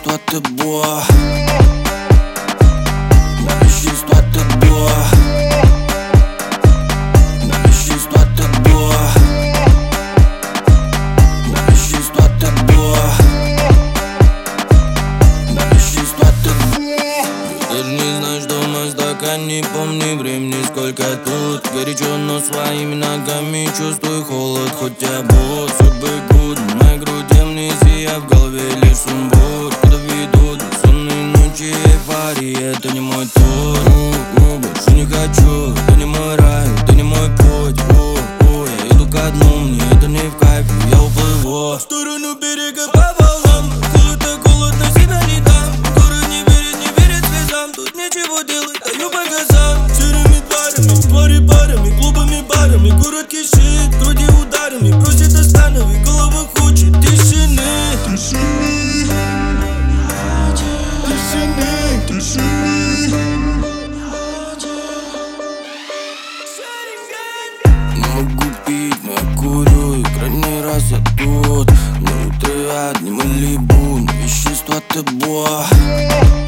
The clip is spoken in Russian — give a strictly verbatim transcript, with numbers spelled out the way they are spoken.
вещества ты бог. На вещества ты бог. На вещества ты бог. На вещества ты бог. На вещества ты бог. Ты ж не знаешь, что в моем стакане, помни времени сколько тут. Горячо, но своими ногами чувствую холод, хоть обут. Судьбы гуд, в моей груди амнезия, в голове лишь сумбур. Куда ведут сонные ночи, эйфория, это не мой тур. У-у, больше не хочу, это не мой рай, это не мой путь. У-у, я иду ко дну, мне это не в кайф, я уплыву в сторону берега по волнам. Холод, так холодно, себя не дам. Город не верит, не верит слезам. Тут нечего делать, даю по газам. Серыми тварями, твари парами, клубами, барами. Город кишит, груди ударами. Просит останови, голова хочет тишины. Тишины, тишины, тишины. Не могу пить, но я курю, и крайний раз я тут. Не утро, не малибу, на вещества ты бог.